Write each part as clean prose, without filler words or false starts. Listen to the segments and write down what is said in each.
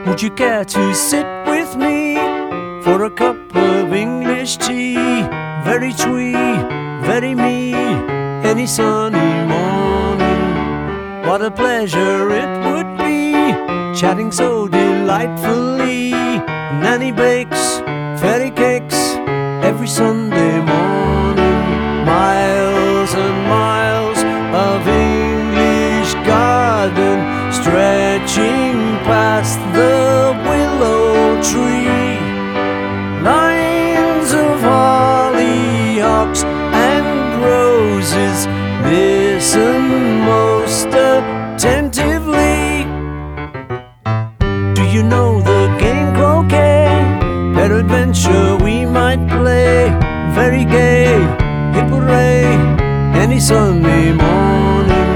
Would you care to sit with me for a cup of English tea? Very twee, very me, any sunny morning. What a pleasure it would be, chatting so delightfully. Nanny bakes fairy cakes every Sunday morning. Miles and miles of English garden, stretching past the willow tree. Lines of hollyhocks and roses, listen most attentively. Do you know the game croquet? Peradventure we might play. Very gay, hip hooray, any Sunday morning.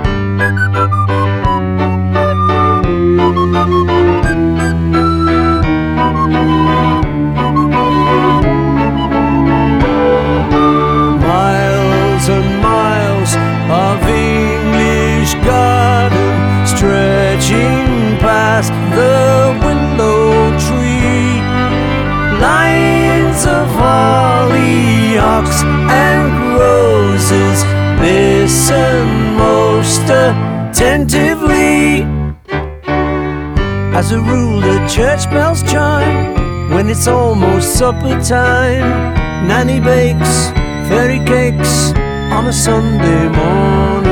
Miles and miles of English garden, stretching past the willow tree. Lines of hollyhocks and roses, listen most attentively. As a rule the church bells chime when it's almost supper time. Nanny bakes fairy cakes on a Sunday morning.